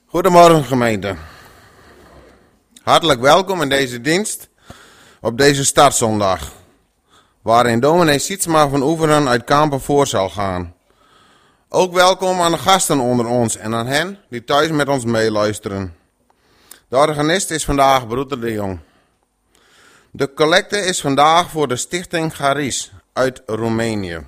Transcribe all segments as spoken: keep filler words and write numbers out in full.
Goedemorgen gemeente. Hartelijk welkom in deze dienst op deze startzondag, waarin dominee Sietsma van Oeveren uit Kampen voor zal gaan. Ook welkom aan de gasten onder ons en aan hen die thuis met ons meeluisteren. De organist is vandaag Broeder de Jong. De collecte is vandaag voor de Stichting Charis uit Roemenië.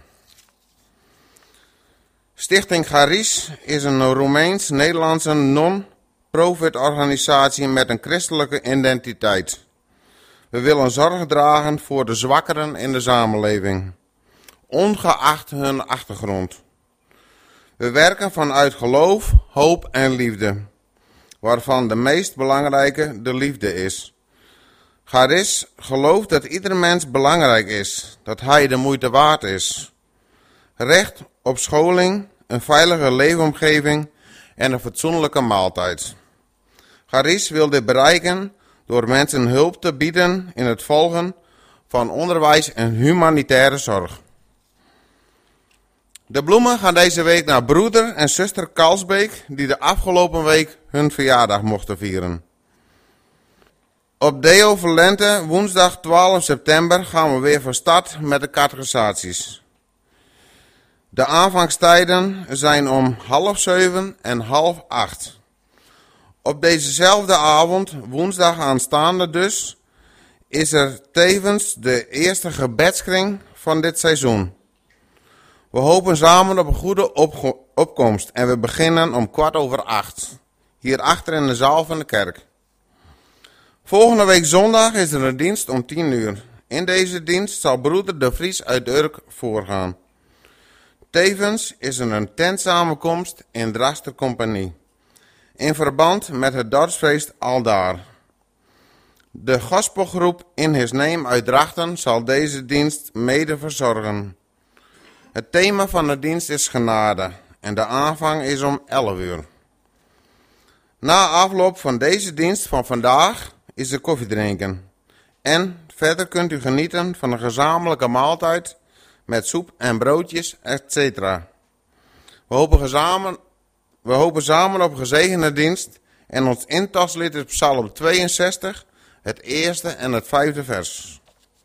Stichting Charis is een Roemeens-Nederlandse non-profit organisatie met een christelijke identiteit. We willen zorg dragen voor de zwakkeren in de samenleving, ongeacht hun achtergrond. We werken vanuit geloof, hoop en liefde, waarvan de meest belangrijke de liefde is. Charis gelooft dat ieder mens belangrijk is, dat hij de moeite waard is. Recht op scholing, een veilige leefomgeving en een fatsoenlijke maaltijd. Charis wil dit bereiken door mensen hulp te bieden in het volgen van onderwijs en humanitaire zorg. De bloemen gaan deze week naar broeder en zuster Kalsbeek, die de afgelopen week hun verjaardag mochten vieren. Op Deo Valente, woensdag twaalf september, gaan we weer van start met de catechisaties. De aanvangstijden zijn om half zeven en half acht. Op dezezelfde avond, woensdag aanstaande dus, is er tevens de eerste gebedskring van dit seizoen. We hopen samen op een goede opge- opkomst en we beginnen om kwart over acht, hier achter in de zaal van de kerk. Volgende week zondag is er een dienst om tien uur. In deze dienst zal broeder De Vries uit Urk voorgaan. Tevens is er een tentsamenkomst in Draster Compagnie, in verband met het dorpsfeest Aldaar. De gospelgroep In His Name uit Drachten zal deze dienst mede verzorgen. Het thema van de dienst is genade en de aanvang is om elf uur. Na afloop van deze dienst van vandaag is er koffie drinken. En verder kunt u genieten van een gezamenlijke maaltijd met soep en broodjes, et cetera. We hopen samen, we hopen samen op een gezegende dienst en ons intaslied is Psalm tweeënzestig, het eerste en het vijfde vers.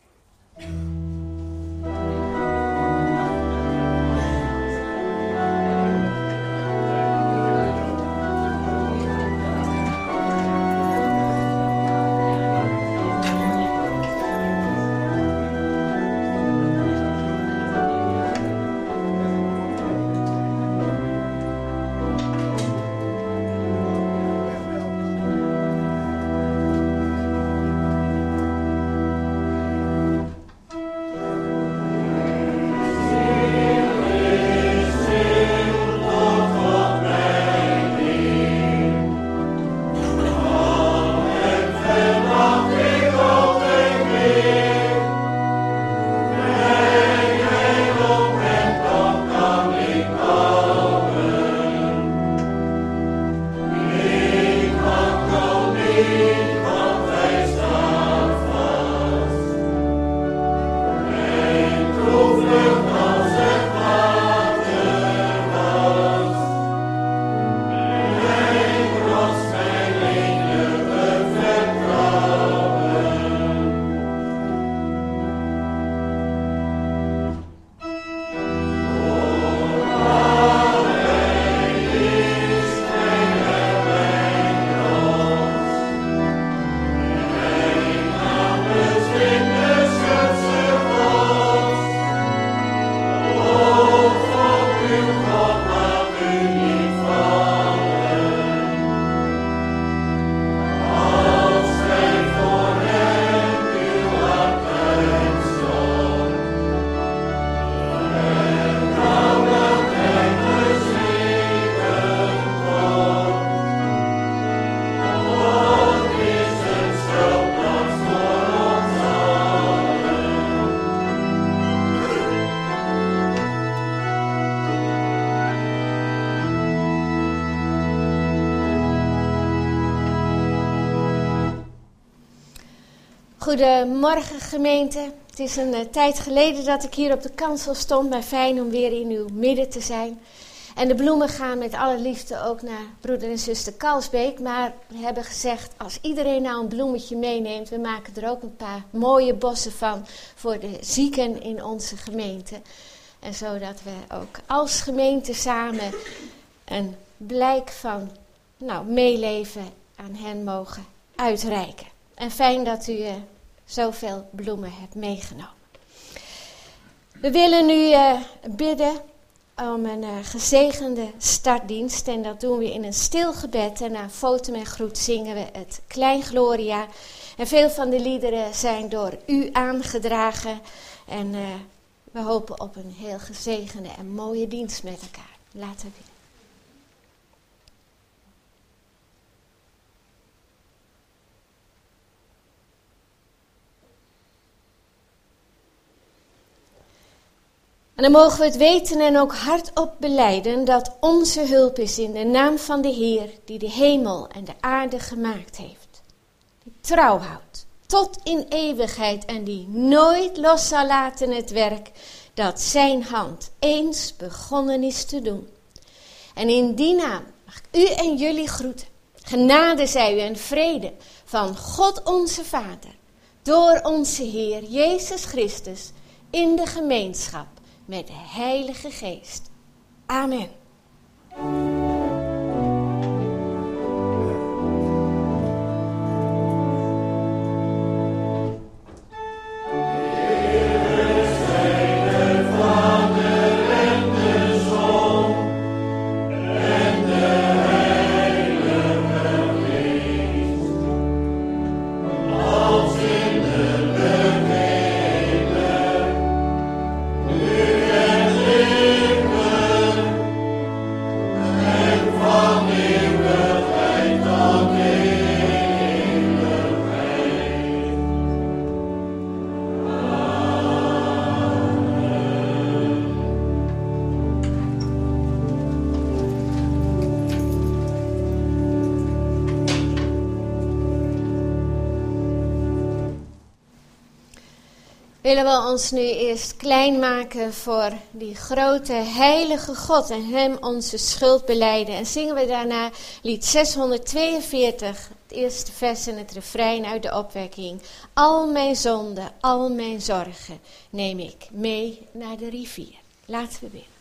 Goedemorgen gemeente. Het is een uh, tijd geleden dat ik hier op de kansel stond, maar fijn om weer in uw midden te zijn. En de bloemen gaan met alle liefde ook naar broeder en zuster Kalsbeek. Maar we hebben gezegd, als iedereen nou een bloemetje meeneemt, we maken er ook een paar mooie bossen van voor de zieken in onze gemeente. En zodat we ook als gemeente samen een blijk van nou, meeleven aan hen mogen uitreiken. En fijn dat u uh, zoveel bloemen hebt meegenomen. We willen nu uh, bidden om een uh, gezegende startdienst. En dat doen we in een stil gebed. En na fotum en groet zingen we het Klein Gloria. En veel van de liederen zijn door u aangedragen. En uh, we hopen op een heel gezegende en mooie dienst met elkaar. Laten we bidden. En dan mogen we het weten en ook hardop belijden dat onze hulp is in de naam van de Heer, die de hemel en de aarde gemaakt heeft. Die trouw houdt tot in eeuwigheid en die nooit los zal laten het werk dat zijn hand eens begonnen is te doen. En in die naam mag ik u en jullie groeten. Genade zij u en vrede van God onze Vader, door onze Heer Jezus Christus, in de gemeenschap met de Heilige Geest. Amen. Willen we ons nu eerst klein maken voor die grote heilige God en hem onze schuld belijden. En zingen we daarna lied zeshonderdtweeënveertig, het eerste vers en het refrein uit de opwekking. Al mijn zonden, al mijn zorgen neem ik mee naar de rivier. Laten we bidden.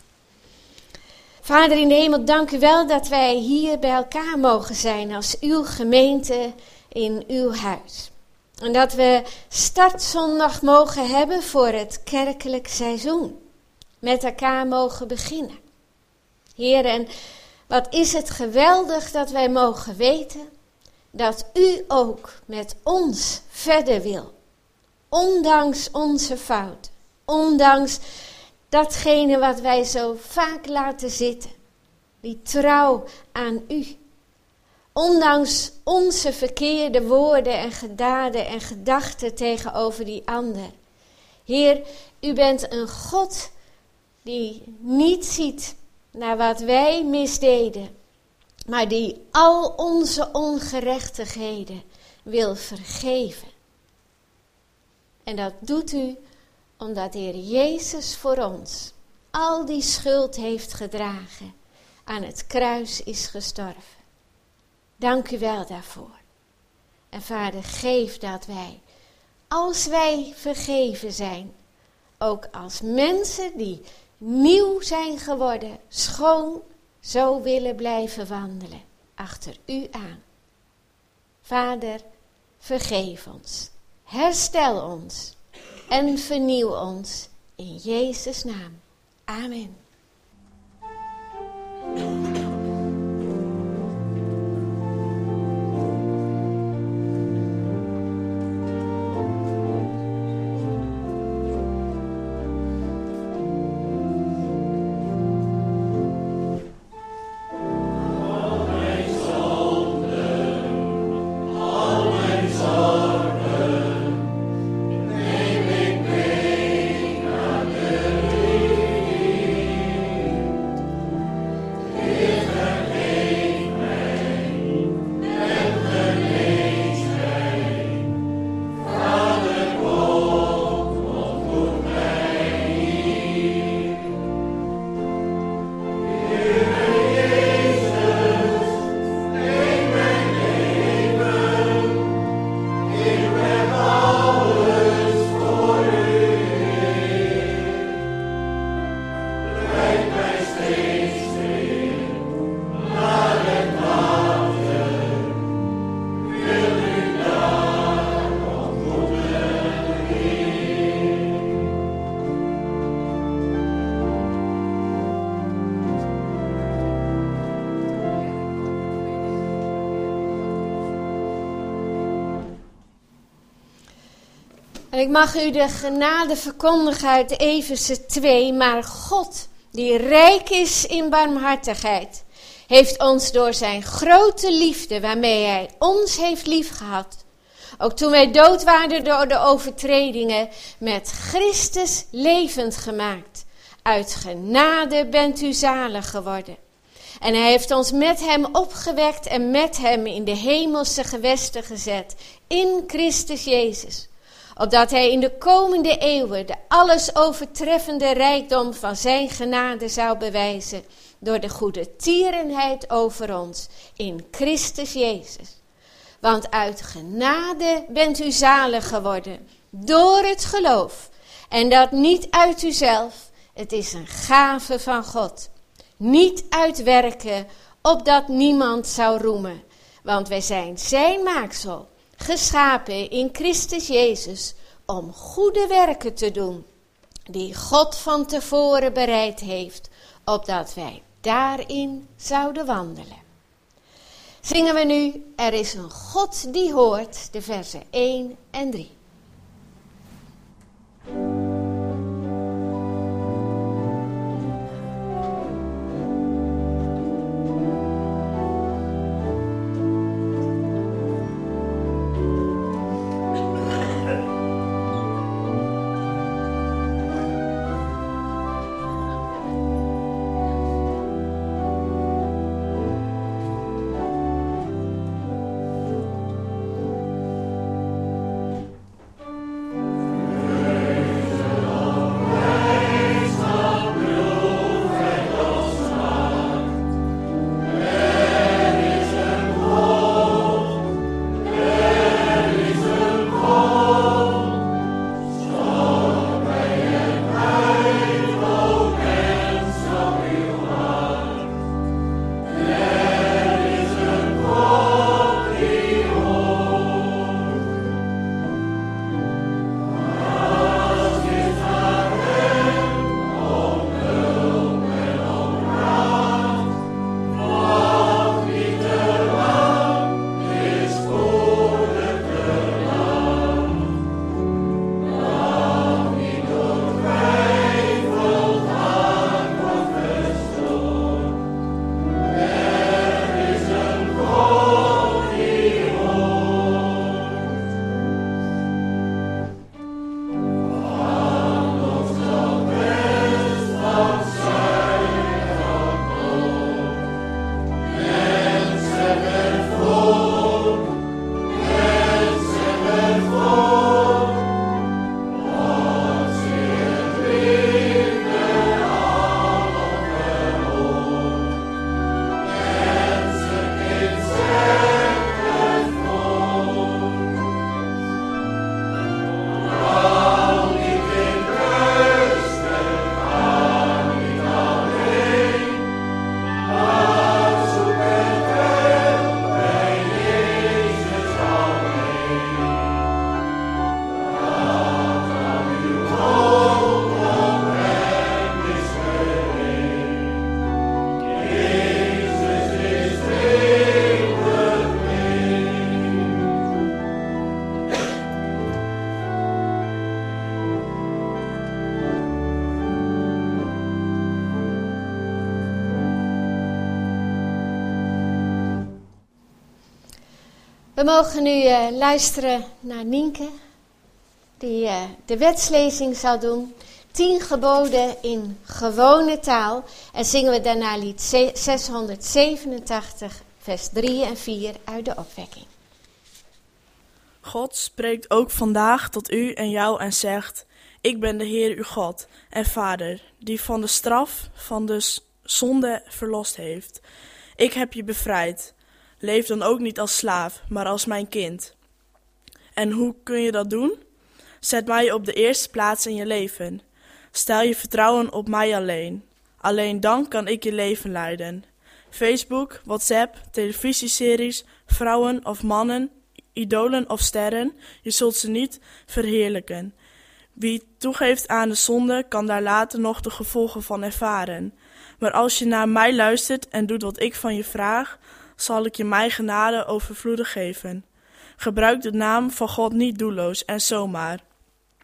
Vader in de hemel, dank u wel dat wij hier bij elkaar mogen zijn als uw gemeente in uw huis. En dat we startzondag mogen hebben voor het kerkelijk seizoen. Met elkaar mogen beginnen. Heer, en wat is het geweldig dat wij mogen weten dat u ook met ons verder wil. Ondanks onze fouten. Ondanks datgene wat wij zo vaak laten zitten. Die trouw aan u. Ondanks onze verkeerde woorden en gedaden en gedachten tegenover die ander. Heer, u bent een God die niet ziet naar wat wij misdeden, maar die al onze ongerechtigheden wil vergeven. En dat doet u omdat de Heer Jezus voor ons al die schuld heeft gedragen, aan het kruis is gestorven. Dank u wel daarvoor. En Vader, geef dat wij, als wij vergeven zijn, ook als mensen die nieuw zijn geworden, schoon, zo willen blijven wandelen, achter u aan. Vader, vergeef ons, herstel ons en vernieuw ons in Jezus' naam. Amen. Neem ik mee naar de rivier. En ik mag u de genade verkondigen uit Efeze twee, maar God, die rijk is in barmhartigheid, heeft ons door zijn grote liefde, waarmee hij ons heeft liefgehad, ook toen wij dood waren door de overtredingen, met Christus levend gemaakt. Uit genade bent u zalig geworden. En hij heeft ons met hem opgewekt en met hem in de hemelse gewesten gezet, in Christus Jezus. Opdat hij in de komende eeuwen de alles overtreffende rijkdom van zijn genade zou bewijzen, door de goede tierenheid over ons, in Christus Jezus. Want uit genade bent u zalig geworden, door het geloof. En dat niet uit uzelf, het is een gave van God. Niet uit werken, opdat niemand zou roemen. Want wij zijn zijn maaksel, geschapen in Christus Jezus, om goede werken te doen, die God van tevoren bereid heeft, opdat wij daarin zouden wandelen. Zingen we nu, er is een God die hoort, de versen één en drie. We mogen nu uh, luisteren naar Nienke, die uh, de wetslezing zal doen. Tien geboden in gewone taal. En zingen we daarna lied zeshonderdzevenentachtig, vers drie en vier uit de opwekking. God spreekt ook vandaag tot u en jou en zegt: Ik ben de Heer uw God en Vader, die van de straf van de zonde verlost heeft. Ik heb je bevrijd. Leef dan ook niet als slaaf, maar als mijn kind. En hoe kun je dat doen? Zet mij op de eerste plaats in je leven. Stel je vertrouwen op mij alleen. Alleen dan kan ik je leven leiden. Facebook, WhatsApp, televisieseries, vrouwen of mannen, idolen of sterren, je zult ze niet verheerlijken. Wie toegeeft aan de zonde, kan daar later nog de gevolgen van ervaren. Maar als je naar mij luistert en doet wat ik van je vraag, zal ik je mijn genade overvloedig geven. Gebruik de naam van God niet doelloos en zomaar.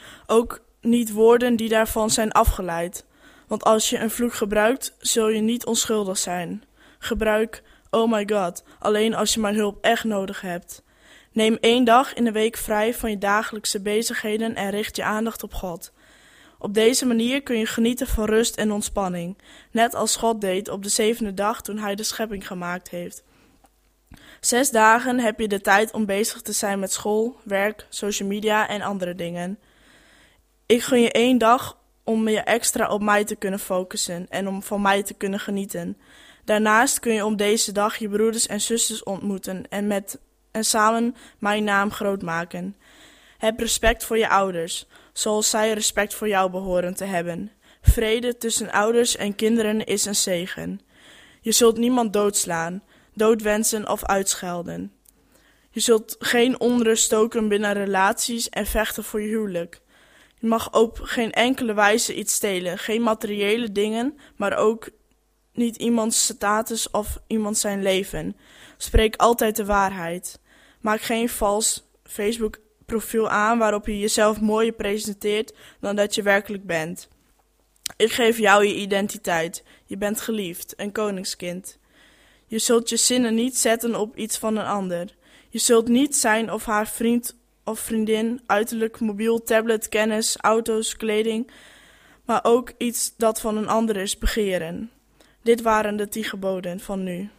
Ook niet woorden die daarvan zijn afgeleid. Want als je een vloek gebruikt, zul je niet onschuldig zijn. Gebruik oh my god, alleen als je mijn hulp echt nodig hebt. Neem één dag in de week vrij van je dagelijkse bezigheden en richt je aandacht op God. Op deze manier kun je genieten van rust en ontspanning, net als God deed op de zevende dag toen hij de schepping gemaakt heeft. Zes dagen heb je de tijd om bezig te zijn met school, werk, social media en andere dingen. Ik gun je één dag om je extra op mij te kunnen focussen en om van mij te kunnen genieten. Daarnaast kun je op deze dag je broeders en zusters ontmoeten en, met, en samen mijn naam groot maken. Heb respect voor je ouders, zoals zij respect voor jou behoren te hebben. Vrede tussen ouders en kinderen is een zegen. Je zult niemand doodslaan, doodwensen of uitschelden. Je zult geen onrust stoken binnen relaties en vechten voor je huwelijk. Je mag op geen enkele wijze iets stelen, geen materiële dingen, maar ook niet iemands status of iemand zijn leven. Spreek altijd de waarheid. Maak geen vals Facebook-profiel aan waarop je jezelf mooier presenteert dan dat je werkelijk bent. Ik geef jou je identiteit. Je bent geliefd, een koningskind. Je zult je zinnen niet zetten op iets van een ander. Je zult niet zijn of haar vriend of vriendin, uiterlijk, mobiel, tablet, kennis, auto's, kleding, maar ook iets dat van een ander is begeren. Dit waren de tien geboden van nu.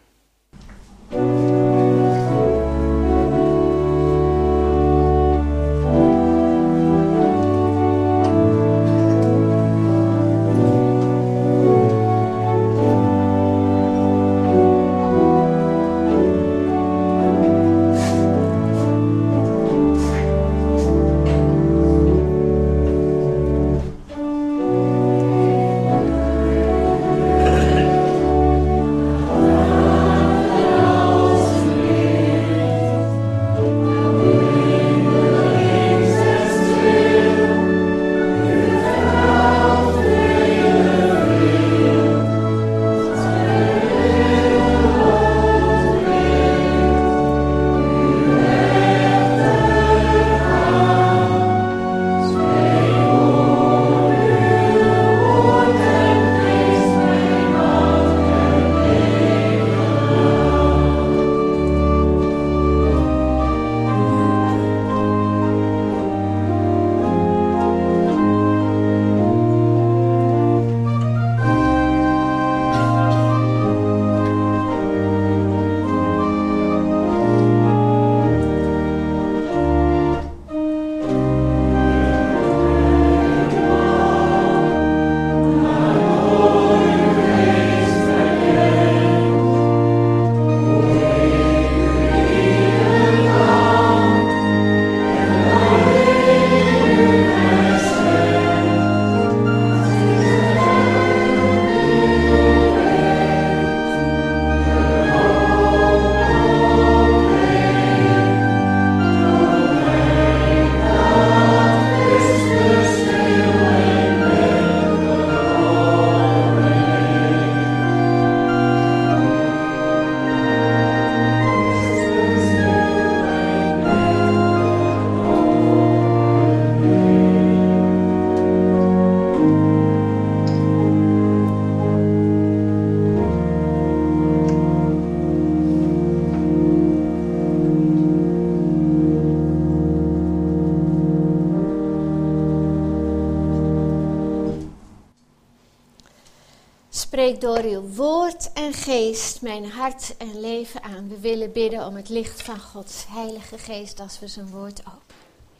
Spreek door uw woord en geest mijn hart en leven aan. We willen bidden om het licht van Gods heilige geest als we zijn woord openen.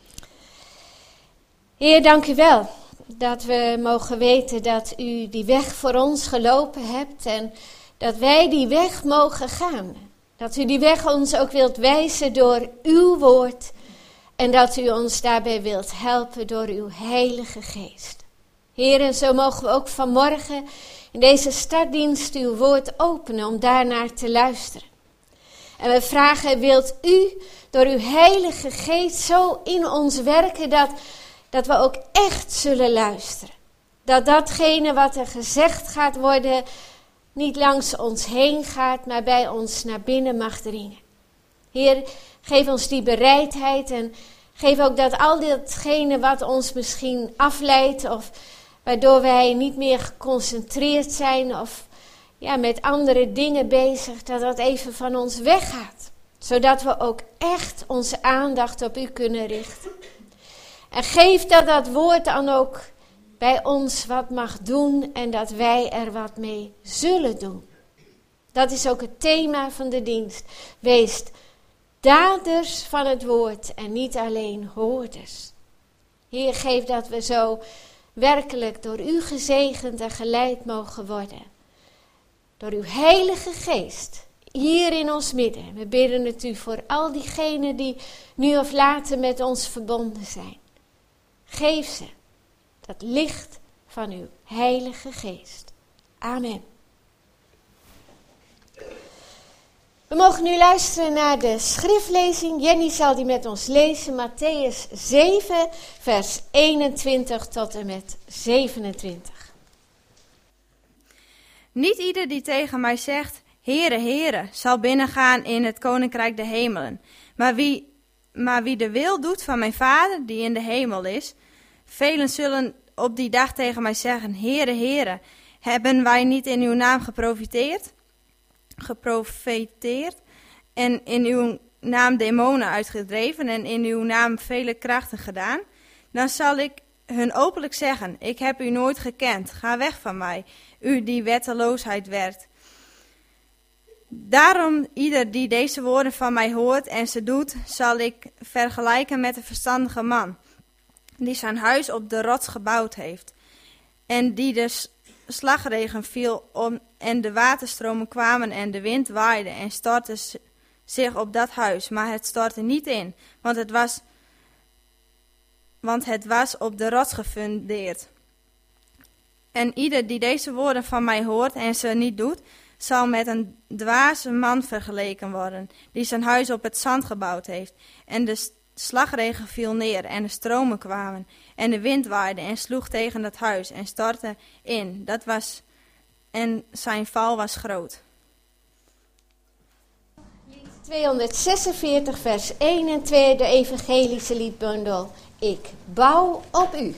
Heer, dank u wel dat we mogen weten dat u die weg voor ons gelopen hebt en dat wij die weg mogen gaan. Dat u die weg ons ook wilt wijzen door uw woord en dat u ons daarbij wilt helpen door uw heilige geest. Heer, en zo mogen we ook vanmorgen in deze startdienst uw woord openen om daarnaar te luisteren. En we vragen, wilt u door uw heilige geest zo in ons werken dat, dat we ook echt zullen luisteren. Dat datgene wat er gezegd gaat worden niet langs ons heen gaat, maar bij ons naar binnen mag dringen. Heer, geef ons die bereidheid en Geef ook dat al datgene wat ons misschien afleidt of waardoor wij niet meer geconcentreerd zijn of ja, met andere dingen bezig, dat dat even van ons weggaat. Zodat we ook echt onze aandacht op u kunnen richten. En geef dat dat woord dan ook bij ons wat mag doen en dat wij er wat mee zullen doen. Dat is ook het thema van de dienst. Wees daders van het woord en niet alleen hoorders. Heer, geef dat we zo werkelijk door u gezegend en geleid mogen worden. Door uw Heilige Geest hier in ons midden. We bidden het u voor al diegenen die nu of later met ons verbonden zijn. Geef ze dat licht van uw Heilige Geest. Amen. We mogen nu luisteren naar de schriftlezing. Jenny zal die met ons lezen. Mattheüs zeven, vers eenentwintig tot en met zevenentwintig. Niet ieder die tegen mij zegt, Heere, Heere, zal binnengaan in het koninkrijk der hemelen. Maar wie, maar wie de wil doet van mijn Vader, die in de hemel is. Velen zullen op die dag tegen mij zeggen, Heere, Heere, hebben wij niet in uw naam geprofiteerd? geprofeteerd en in uw naam demonen uitgedreven en in uw naam vele krachten gedaan, dan zal ik hun openlijk zeggen, ik heb u nooit gekend, ga weg van mij, u die wetteloosheid werkt. Daarom, ieder die deze woorden van mij hoort en ze doet, zal ik vergelijken met een verstandige man, die zijn huis op de rots gebouwd heeft, en die dus slagregen viel om, en de waterstromen kwamen en de wind waaide en stortte zich op dat huis. Maar het stortte niet in, want het was, want het was op de rots gefundeerd. En ieder die deze woorden van mij hoort en ze niet doet, zal met een dwaze man vergeleken worden, die zijn huis op het zand gebouwd heeft. En de slagregen viel neer en de stromen kwamen en de wind waaide en sloeg tegen dat huis en stortte in. Dat was, en zijn val was groot. tweehonderdzesenveertig vers één en twee, de evangelische liedbundel. Ik bouw op u.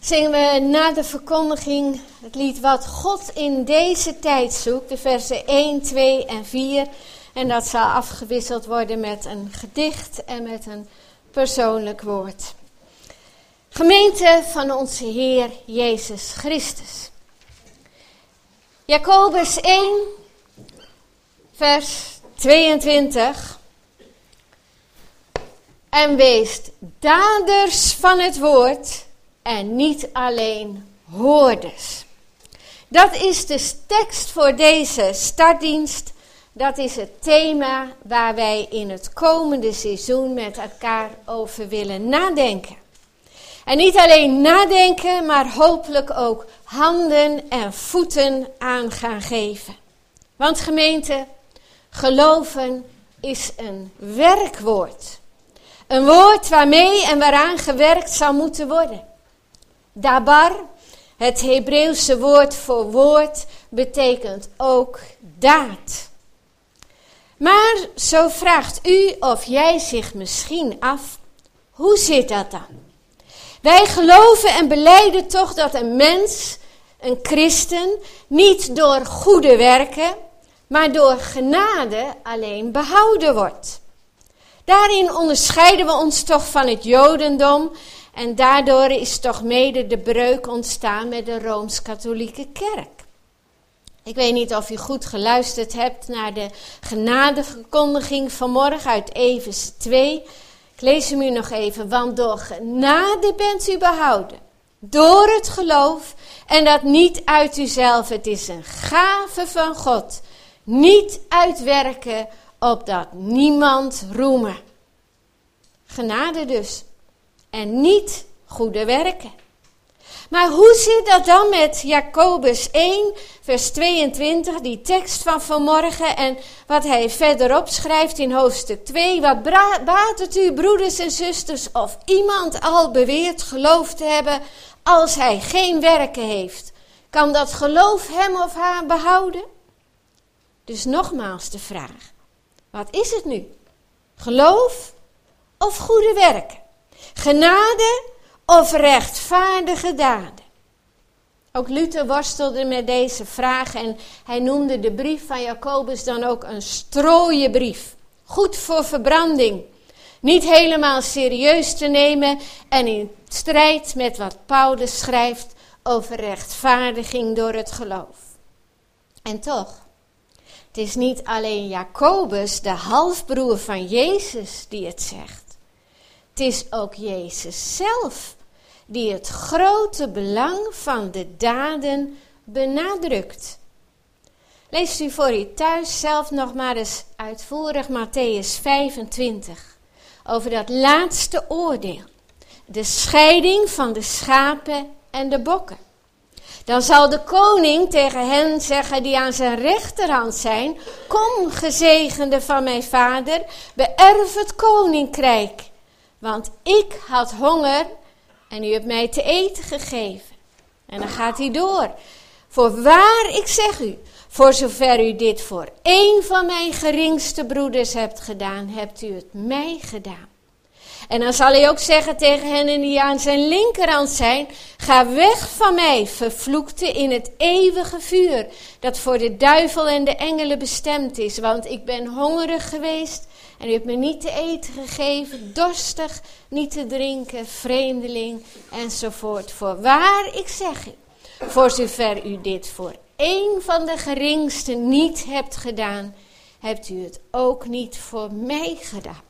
zingen we na de verkondiging het lied Wat God in deze tijd zoekt, de versen één, twee en vier. En dat zal afgewisseld worden met een gedicht en met een persoonlijk woord. Gemeente van onze Heer Jezus Christus. Jacobus één, vers tweeëntwintig. En wees daders van het woord en niet alleen hoorders. Dat is de tekst voor deze startdienst. Dat is het thema waar wij in het komende seizoen met elkaar over willen nadenken. En niet alleen nadenken, maar hopelijk ook handen en voeten aan gaan geven. Want gemeente, geloven is een werkwoord. Een woord waarmee en waaraan gewerkt zal moeten worden. Dabar, het Hebreeuwse woord voor woord, betekent ook daad. Maar zo vraagt u of jij zich misschien af, hoe zit dat dan? Wij geloven en belijden toch dat een mens, een christen, niet door goede werken, maar door genade alleen behouden wordt. Daarin onderscheiden we ons toch van het Jodendom en daardoor is toch mede de breuk ontstaan met de Rooms-Katholieke Kerk. Ik weet niet of u goed geluisterd hebt naar de genadeverkondiging vanmorgen uit Efeze twee. Ik lees hem u nog even. Want door genade bent u behouden. Door het geloof. En dat niet uit uzelf. Het is een gave van God. Niet uitwerken opdat niemand roemen. Genade dus. En niet goede werken. Maar hoe zit dat dan met Jacobus één, vers tweeëntwintig, die tekst van vanmorgen en wat hij verderop schrijft in hoofdstuk twee. Wat bra- baat het u, broeders en zusters, of iemand al beweert geloof te hebben als hij geen werken heeft? Kan dat geloof hem of haar behouden? Dus nogmaals de vraag, wat is het nu? Geloof of goede werken? Genade of rechtvaardige daden? Ook Luther worstelde met deze vraag en hij noemde de brief van Jacobus dan ook een strooie brief. Goed voor verbranding. Niet helemaal serieus te nemen en in strijd met wat Paulus schrijft over rechtvaardiging door het geloof. En toch, het is niet alleen Jacobus, de halfbroer van Jezus, die het zegt. Het is ook Jezus zelf die het grote belang van de daden benadrukt. Leest u voor u thuis zelf nog maar eens uitvoerig Mattheüs vijfentwintig. Over dat laatste oordeel. De scheiding van de schapen en de bokken. Dan zal de koning tegen hen zeggen die aan zijn rechterhand zijn: kom, gezegende van mijn vader, beërf het koninkrijk. Want ik had honger en u hebt mij te eten gegeven. En dan gaat hij door. Voorwaar, ik zeg u, voor zover u dit voor één van mijn geringste broeders hebt gedaan, hebt u het mij gedaan. En dan zal hij ook zeggen tegen hen die aan zijn linkerhand zijn: ga weg van mij, vervloekte, in het eeuwige vuur, dat voor de duivel en de engelen bestemd is. Want ik ben hongerig geweest en u hebt me niet te eten gegeven, dorstig, niet te drinken, vreemdeling, enzovoort. Voorwaar, ik zeg u, voor zover u dit voor één van de geringsten niet hebt gedaan, hebt u het ook niet voor mij gedaan.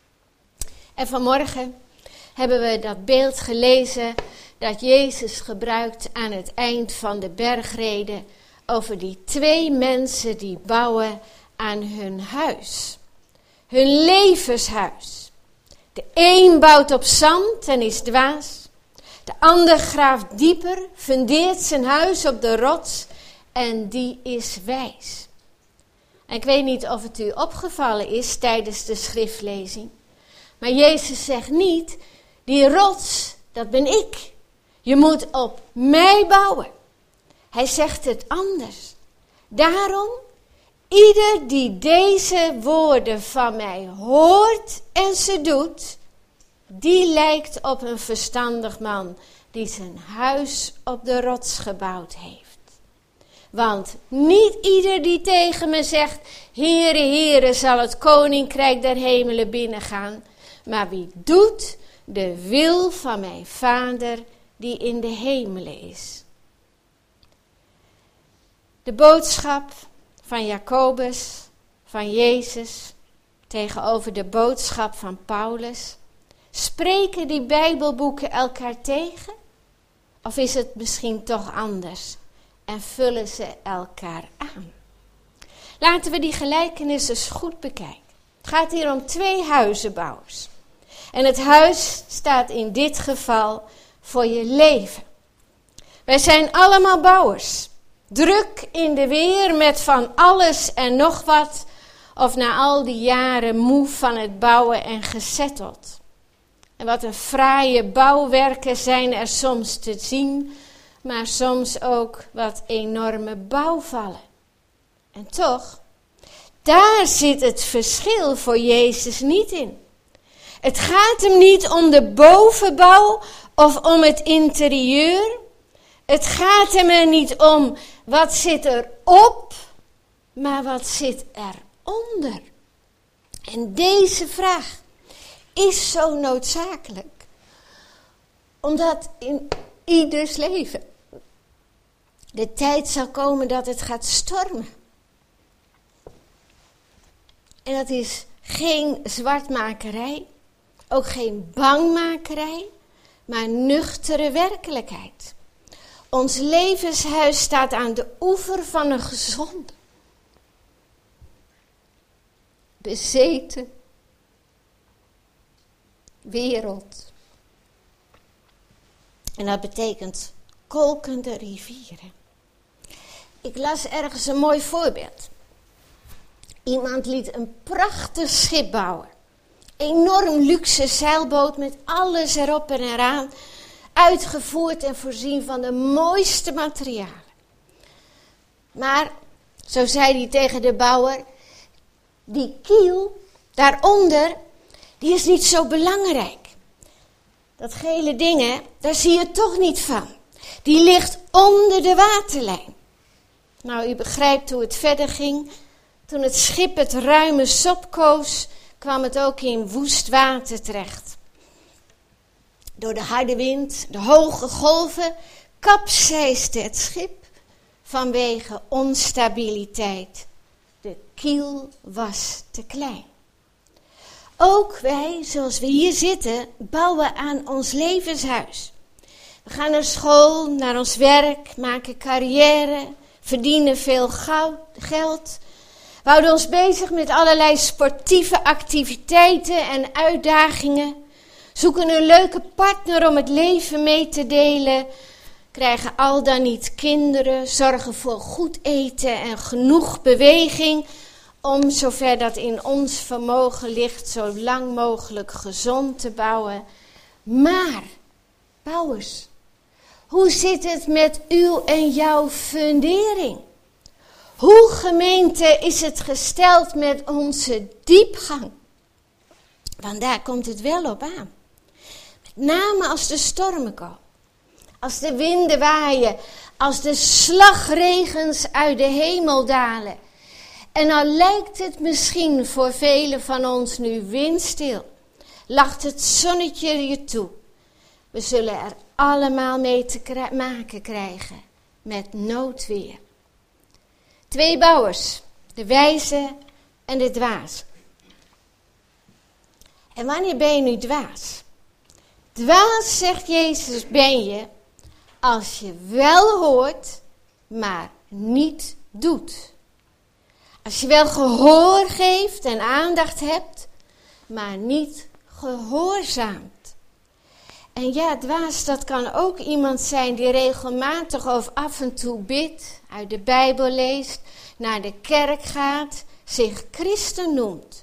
En vanmorgen hebben we dat beeld gelezen dat Jezus gebruikt aan het eind van de bergrede over die twee mensen die bouwen aan hun huis. Hun levenshuis. De een bouwt op zand en is dwaas. De ander graaft dieper, fundeert zijn huis op de rots en die is wijs. En ik weet niet of het u opgevallen is tijdens de schriftlezing. Maar Jezus zegt niet, die rots, dat ben ik. Je moet op mij bouwen. Hij zegt het anders. Daarom, ieder die deze woorden van mij hoort en ze doet, die lijkt op een verstandig man die zijn huis op de rots gebouwd heeft. Want niet ieder die tegen me zegt, Heere, Heere, zal het koninkrijk der hemelen binnengaan, maar wie doet de wil van mijn Vader die in de hemelen is. De boodschap van Jacobus, van Jezus, tegenover de boodschap van Paulus. Spreken die Bijbelboeken elkaar tegen? Of is het misschien toch anders? En vullen ze elkaar aan? Laten we die gelijkenis eens goed bekijken. Het gaat hier om twee huizenbouwers. En het huis staat in dit geval voor je leven. Wij zijn allemaal bouwers. Druk in de weer met van alles en nog wat. Of na al die jaren moe van het bouwen en gezetteld. En wat een fraaie bouwwerken zijn er soms te zien. Maar soms ook wat enorme bouwvallen. En toch, daar zit het verschil voor Jezus niet in. Het gaat hem niet om de bovenbouw of om het interieur. Het gaat hem er niet om wat zit erop, maar wat zit eronder. En deze vraag is zo noodzakelijk. Omdat in ieders leven de tijd zal komen dat het gaat stormen. En dat is geen zwartmakerij, ook geen bangmakerij, maar nuchtere werkelijkheid. Ons levenshuis staat aan de oever van een gezonde, bezeten wereld. En dat betekent kolkende rivieren. Ik las ergens een mooi voorbeeld. Iemand liet een prachtig schip bouwen. Enorm luxe zeilboot met alles erop en eraan. Uitgevoerd en voorzien van de mooiste materialen. Maar, zo zei hij tegen de bouwer, die kiel daaronder, die is niet zo belangrijk. Dat gele ding, hè, daar zie je toch niet van. Die ligt onder de waterlijn. Nou, u begrijpt hoe het verder ging. Toen het schip het ruime sop koos, kwam het ook in woest water terecht. Door de harde wind, de hoge golven, kapseisde het schip vanwege onstabiliteit. De kiel was te klein. Ook wij, zoals we hier zitten, bouwen aan ons levenshuis. We gaan naar school, naar ons werk, maken carrière, verdienen veel geld. We houden ons bezig met allerlei sportieve activiteiten en uitdagingen. Zoeken een leuke partner om het leven mee te delen. Krijgen al dan niet kinderen. Zorgen voor goed eten en genoeg beweging. Om zover dat in ons vermogen ligt zo lang mogelijk gezond te bouwen. Maar, bouwers, hoe zit het met uw en jouw fundering? Hoe, gemeente, is het gesteld met onze diepgang? Want daar komt het wel op aan. Met name als de stormen komen. Als de winden waaien. Als de slagregens uit de hemel dalen. En al lijkt het misschien voor velen van ons nu windstil. Lacht het zonnetje je toe. We zullen er allemaal mee te kri- maken krijgen. Met noodweer. Twee bouwers. De wijze en de dwaas. En wanneer ben je nu dwaas? Dwaas, zegt Jezus, ben je als je wel hoort, maar niet doet. Als je wel gehoor geeft en aandacht hebt, maar niet gehoorzaamt. En ja, dwaas, dat kan ook iemand zijn die regelmatig of af en toe bidt, uit de Bijbel leest, naar de kerk gaat, zich christen noemt.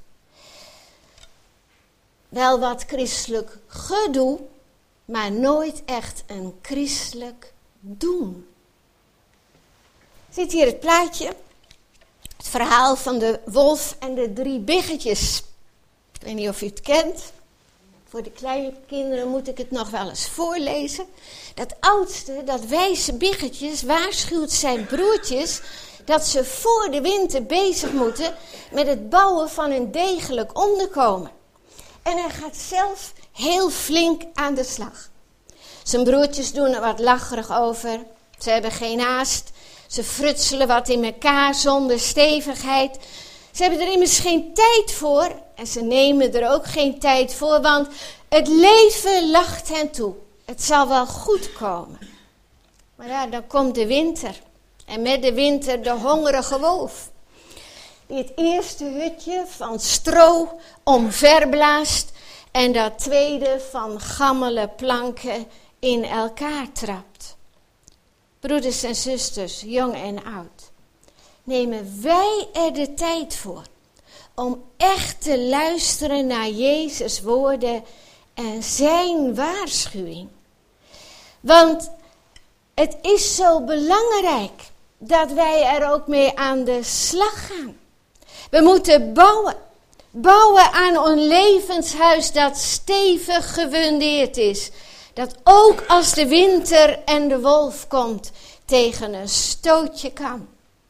Wel wat christelijk gedoe, maar nooit echt een christelijk doen. Ziet hier het plaatje? Het verhaal van de wolf en de drie biggetjes. Ik weet niet of u het kent. Voor de kleine kinderen moet ik het nog wel eens voorlezen. Dat oudste, dat wijze biggetjes, waarschuwt zijn broertjes dat ze voor de winter bezig moeten met het bouwen van een degelijk onderkomen. En hij gaat zelf heel flink aan de slag. Zijn broertjes doen er wat lacherig over. Ze hebben geen haast. Ze frutselen wat in elkaar zonder stevigheid. Ze hebben er immers geen tijd voor. En ze nemen er ook geen tijd voor, want het leven lacht hen toe. Het zal wel goed komen. Maar ja, dan komt de winter. En met de winter de hongerige wolf. Die het eerste hutje van stro omverblaast. En dat tweede van gammele planken in elkaar trapt. Broeders en zusters, jong en oud. Nemen wij er de tijd voor om echt te luisteren naar Jezus' woorden en zijn waarschuwing. Want het is zo belangrijk dat wij er ook mee aan de slag gaan. We moeten bouwen. Bouwen aan een levenshuis dat stevig gewundeerd is. Dat ook als de winter en de wolf komt, tegen een stootje kan.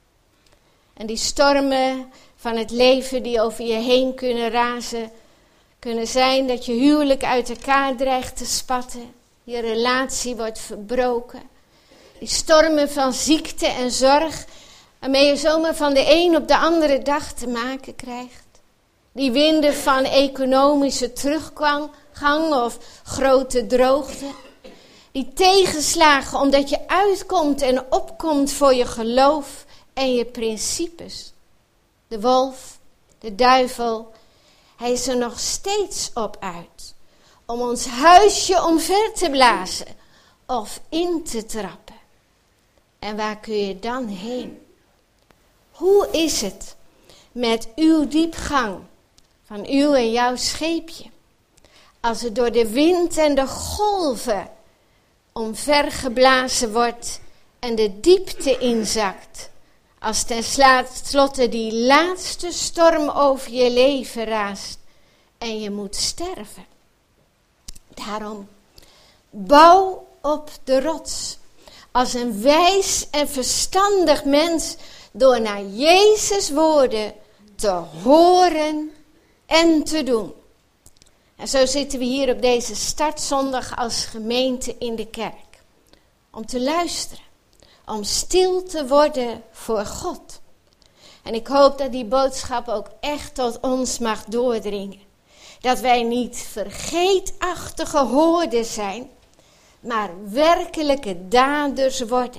En die stormen van het leven die over je heen kunnen razen, kunnen zijn dat je huwelijk uit elkaar dreigt te spatten. Je relatie wordt verbroken. Die stormen van ziekte en zorg, waarmee je zomaar van de een op de andere dag te maken krijgt. Die winden van economische teruggang of grote droogte. Die tegenslagen omdat je uitkomt en opkomt voor je geloof en je principes. De wolf, de duivel, hij is er nog steeds op uit. Om ons huisje omver te blazen of in te trappen. En waar kun je dan heen? Hoe is het met uw diepgang van uw en jouw scheepje? Als het door de wind en de golven omvergeblazen wordt en de diepte inzakt. Als ten slotte die laatste storm over je leven raast en je moet sterven. Daarom, bouw op de rots. Als een wijs en verstandig mens door naar Jezus' woorden te horen en te doen. En zo zitten we hier op deze startzondag als gemeente in de kerk. Om te luisteren. Om stil te worden voor God. En ik hoop dat die boodschap ook echt tot ons mag doordringen. Dat wij niet vergeetachtige hoorders zijn, maar werkelijke daders worden.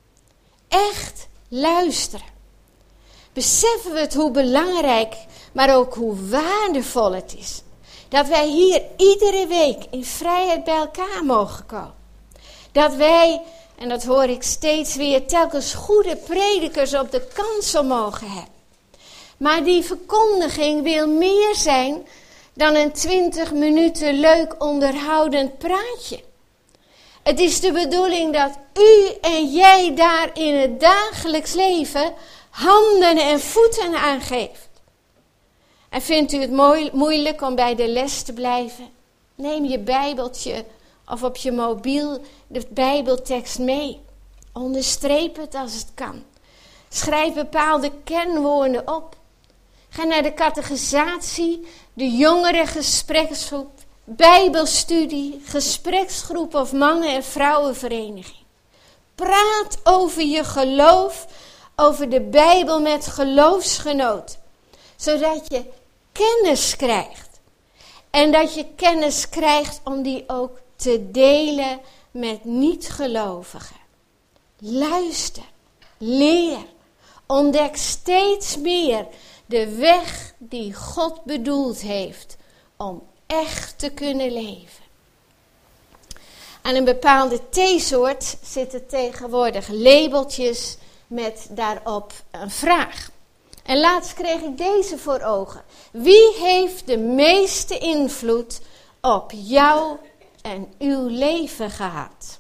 Echt luisteren. Beseffen we het hoe belangrijk, maar ook hoe waardevol het is. Dat wij hier iedere week in vrijheid bij elkaar mogen komen. Dat wij, en dat hoor ik steeds weer, telkens goede predikers op de kansel mogen hebben. Maar die verkondiging wil meer zijn dan een twintig minuten leuk onderhoudend praatje. Het is de bedoeling dat u en jij daar in het dagelijks leven handen en voeten aan geeft. En vindt u het mooi, moeilijk om bij de les te blijven? Neem je bijbeltje of op je mobiel de bijbeltekst mee. Onderstreep het als het kan. Schrijf bepaalde kernwoorden op. Ga naar de catechisatie, de jongerengespreksgroep, bijbelstudie, gespreksgroep of mannen- en vrouwenvereniging. Praat over je geloof, over de Bijbel met geloofsgenoten. Zodat je kennis krijgt. En dat je kennis krijgt om die ook te delen met niet-gelovigen. Luister, leer, ontdek steeds meer de weg die God bedoeld heeft om echt te kunnen leven. Aan een bepaalde theesoort zitten tegenwoordig labeltjes met daarop een vraag. En laatst kreeg ik deze voor ogen. Wie heeft de meeste invloed op jou en uw leven gehad?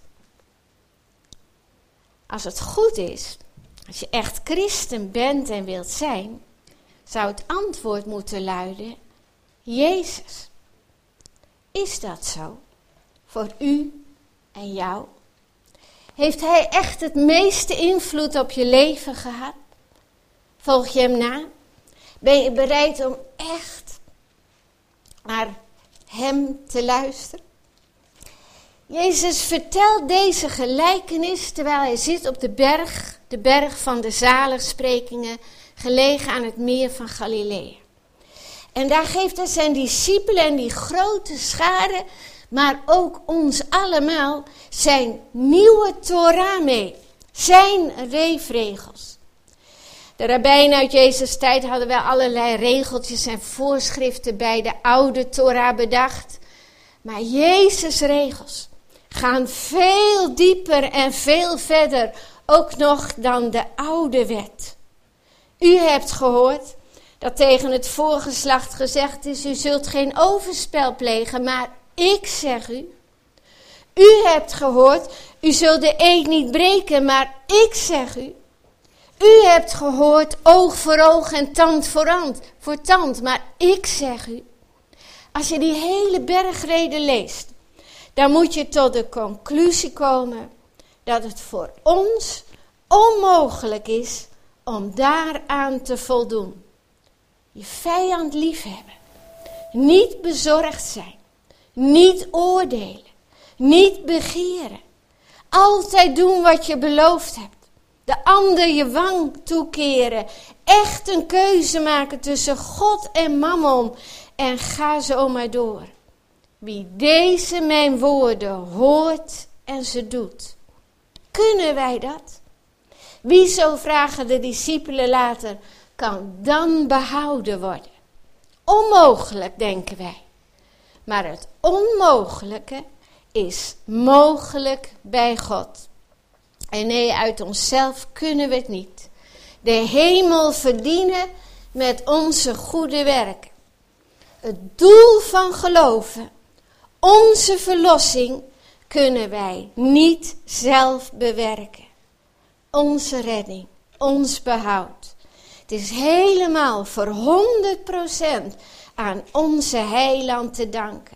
Als het goed is, als je echt christen bent en wilt zijn, zou het antwoord moeten luiden: Jezus. Is dat zo? Voor u en jou? Heeft hij echt het meeste invloed op je leven gehad? Volg je hem na? Ben je bereid om echt naar hem te luisteren? Jezus vertelt deze gelijkenis terwijl hij zit op de berg, de berg van de zaligsprekingen, gelegen aan het meer van Galilea. En daar geeft hij zijn discipelen en die grote schare, maar ook ons allemaal, zijn nieuwe Torah mee. Zijn leefregels. De rabbijnen uit Jezus' tijd hadden wel allerlei regeltjes en voorschriften bij de oude Torah bedacht. Maar Jezus' regels gaan veel dieper en veel verder, ook nog dan de oude wet. U hebt gehoord dat tegen het voorgeslacht gezegd is, u zult geen overspel plegen, maar ik zeg u. U hebt gehoord, u zult de eed niet breken, maar ik zeg u. U hebt gehoord, oog voor oog en tand voor tand, voor tand, maar ik zeg u. Als je die hele bergrede leest, dan moet je tot de conclusie komen dat het voor ons onmogelijk is om daaraan te voldoen. Je vijand liefhebben, niet bezorgd zijn, niet oordelen, niet begeren, altijd doen wat je beloofd hebt, de ander je wang toekeren, echt een keuze maken tussen God en mammon en ga zo maar door. Wie deze mijn woorden hoort en ze doet. Kunnen wij dat? Wie, zo vragen de discipelen later, kan dan behouden worden? Onmogelijk, denken wij. Maar het onmogelijke is mogelijk bij God. En nee, uit onszelf kunnen we het niet. De hemel verdienen met onze goede werken. Het doel van geloven, onze verlossing, kunnen wij niet zelf bewerken. Onze redding, ons behoud. Het is helemaal voor honderd procent aan onze heiland te danken.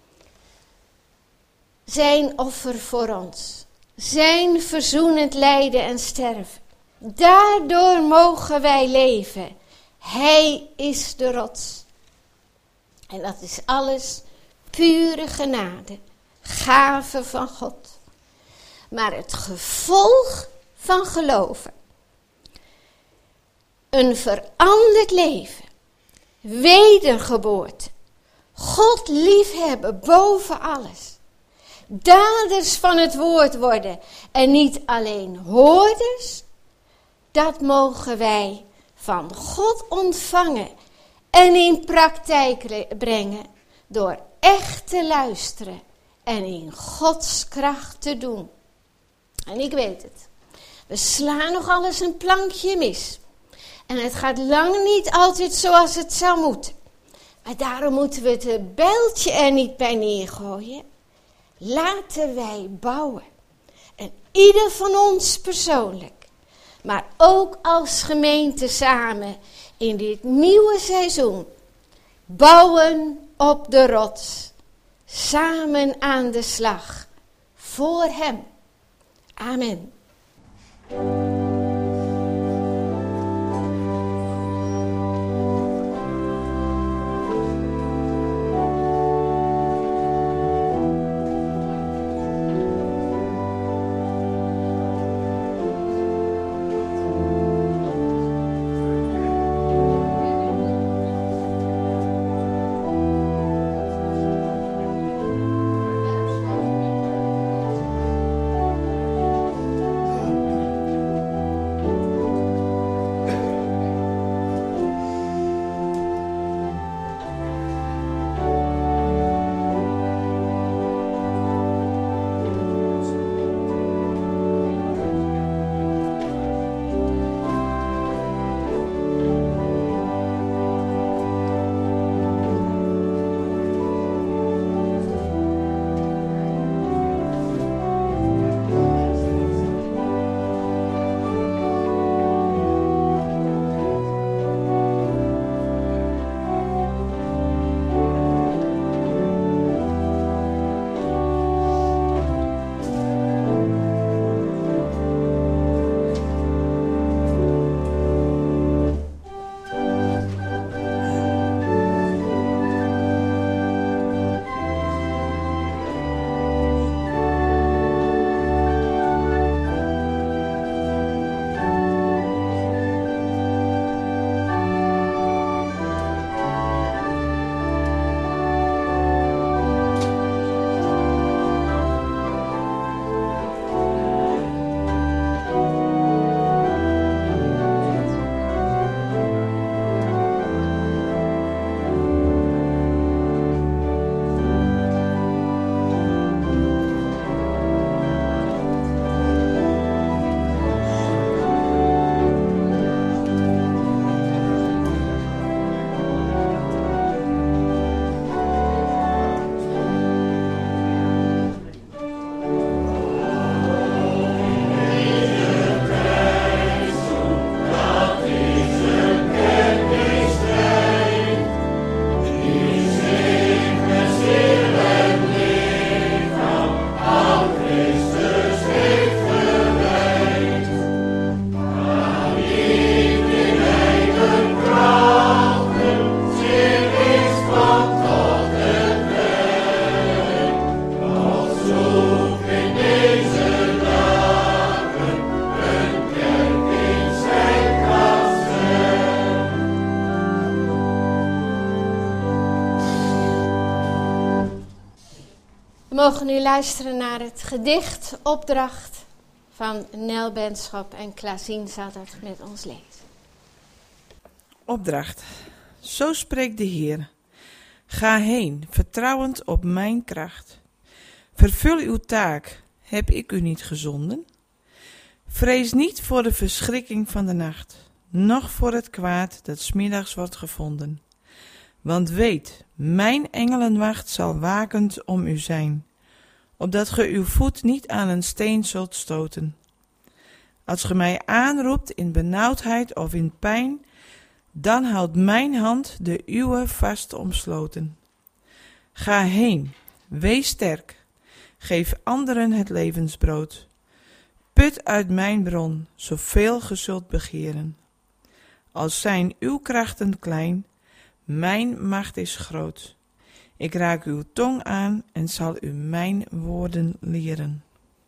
Zijn offer voor ons. Zijn verzoenend lijden en sterven. Daardoor mogen wij leven. Hij is de rots. En dat is alles pure genade. Gave van God. Maar het gevolg van geloven. Een veranderd leven. Wedergeboorte. God liefhebben boven alles. Daders van het woord worden en niet alleen hoorders. Dat mogen wij van God ontvangen en in praktijk brengen door echt te luisteren en in Gods kracht te doen. En ik weet het, we slaan nog alles een plankje mis. En het gaat lang niet altijd zoals het zou moeten. Maar daarom moeten we het bijltje er niet bij neergooien. Laten wij bouwen. En ieder van ons persoonlijk. Maar ook als gemeente samen in dit nieuwe seizoen. Bouwen op de rots. Samen aan de slag. Voor hem. Amen. We mogen nu luisteren naar het gedicht Opdracht van Nel Benschop en Klaasien zal dat met ons lezen. Opdracht. Zo spreekt de Heer. Ga heen, vertrouwend op mijn kracht. Vervul uw taak, heb ik u niet gezonden? Vrees niet voor de verschrikking van de nacht, noch voor het kwaad dat 's middags wordt gevonden. Want weet, mijn engelenwacht zal wakend om u zijn, opdat ge uw voet niet aan een steen zult stoten. Als ge mij aanroept in benauwdheid of in pijn, dan houdt mijn hand de uwe vast omsloten. Ga heen, wees sterk, geef anderen het levensbrood. Put uit mijn bron, zoveel ge zult begeren. Als zijn uw krachten klein, mijn macht is groot. Ik raak uw tong aan en zal u mijn woorden leren.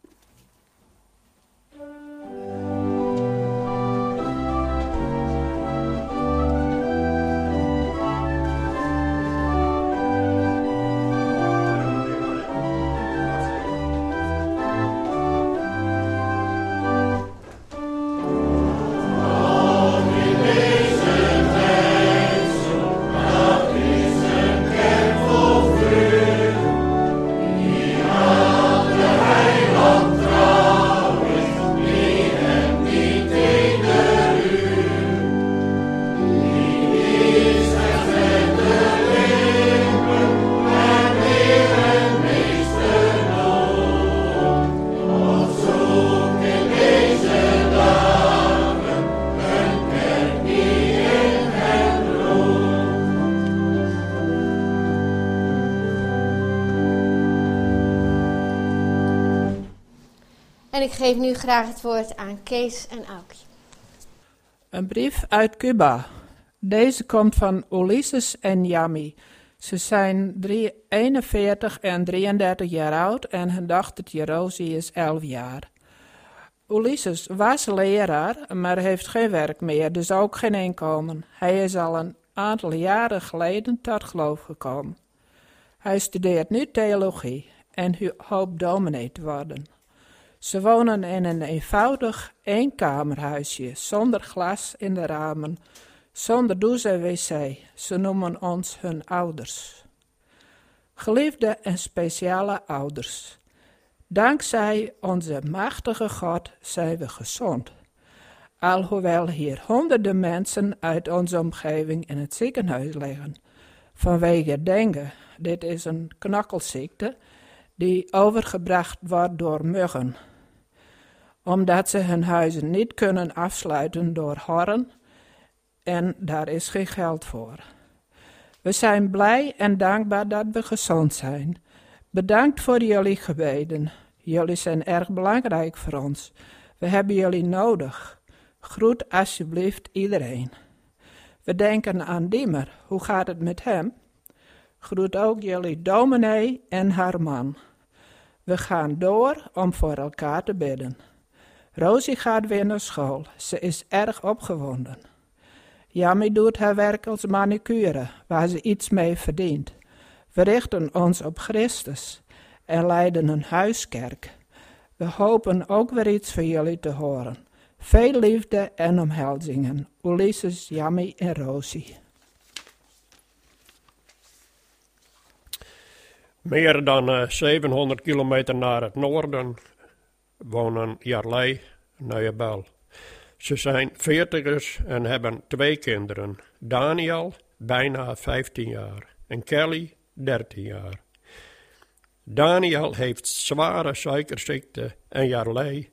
En ik geef nu graag het woord aan Kees en Aukje. Een brief uit Cuba. Deze komt van Ulysses en Yami. Ze zijn eenenveertig en drieëndertig jaar oud en hun dochtertje Rosie is elf jaar. Ulysses was leraar, maar heeft geen werk meer, dus ook geen inkomen. Hij is al een aantal jaren geleden tot geloof gekomen. Hij studeert nu theologie en hoopt dominee te worden. Ze wonen in een eenvoudig eenkamerhuisje, zonder glas in de ramen, zonder douche en wc. Ze noemen ons hun ouders. Geliefde en speciale ouders. Dankzij onze machtige God zijn we gezond. Alhoewel hier honderden mensen uit onze omgeving in het ziekenhuis liggen. Vanwege dengue, dit is een knokkelziekte die overgebracht wordt door muggen. Omdat ze hun huizen niet kunnen afsluiten door horren en daar is geen geld voor. We zijn blij en dankbaar dat we gezond zijn. Bedankt voor jullie gebeden. Jullie zijn erg belangrijk voor ons. We hebben jullie nodig. Groet alsjeblieft iedereen. We denken aan Diemer. Hoe gaat het met hem? Groet ook jullie dominee en haar man. We gaan door om voor elkaar te bidden. Rosie gaat weer naar school. Ze is erg opgewonden. Yami doet haar werk als manicure, waar ze iets mee verdient. We richten ons op Christus en leiden een huiskerk. We hopen ook weer iets van jullie te horen. Veel liefde en omhelzingen. Ulysses, Yami en Rosie. Meer dan uh, zevenhonderd kilometer naar het noorden wonen Jarlei en Nuyabel. Ze zijn veertigers en hebben twee kinderen. Daniel, bijna vijftien jaar, en Kelly, dertien jaar. Daniel heeft zware suikerziekte en Jarlei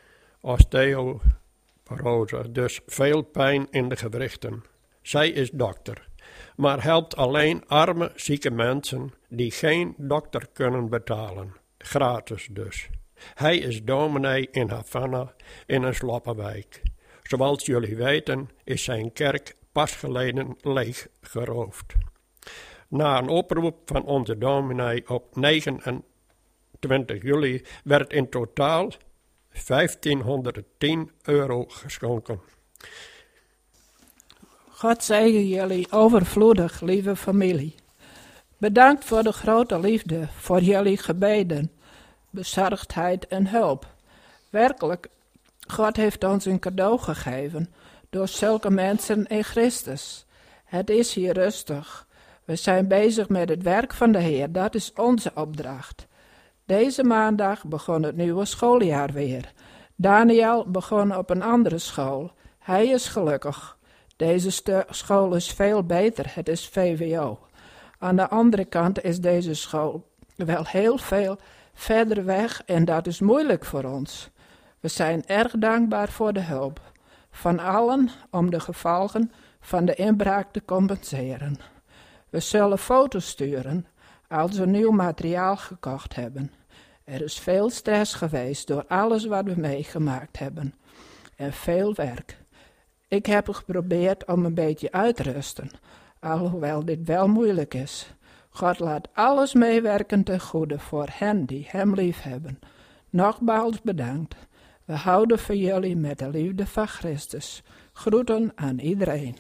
osteoporose, dus veel pijn in de gewrichten. Zij is dokter, maar helpt alleen arme, zieke mensen die geen dokter kunnen betalen. Gratis dus. Hij is dominee in Havana in een sloppenwijk. Zoals jullie weten is zijn kerk pas geleden leeg geroofd. Na een oproep van onze dominee op negenentwintig juli werd in totaal vijftienhonderdtien euro geschonken. God zegen jullie overvloedig, lieve familie. Bedankt voor de grote liefde, voor jullie gebeden, bezorgdheid en hulp. Werkelijk, God heeft ons een cadeau gegeven door zulke mensen in Christus. Het is hier rustig. We zijn bezig met het werk van de Heer, dat is onze opdracht. Deze maandag begon het nieuwe schooljaar weer. Daniel begon op een andere school. Hij is gelukkig. Deze stu- school is veel beter, het is V W O. Aan de andere kant is deze school wel heel veel verder weg en dat is moeilijk voor ons. We zijn erg dankbaar voor de hulp van allen om de gevolgen van de inbraak te compenseren. We zullen foto's sturen als we nieuw materiaal gekocht hebben. Er is veel stress geweest door alles wat we meegemaakt hebben. En veel werk. Ik heb geprobeerd om een beetje uit te rusten, alhoewel dit wel moeilijk is. God laat alles meewerken ten goede voor hen die hem lief hebben. Nogmaals bedankt. We houden van jullie met de liefde van Christus. Groeten aan iedereen.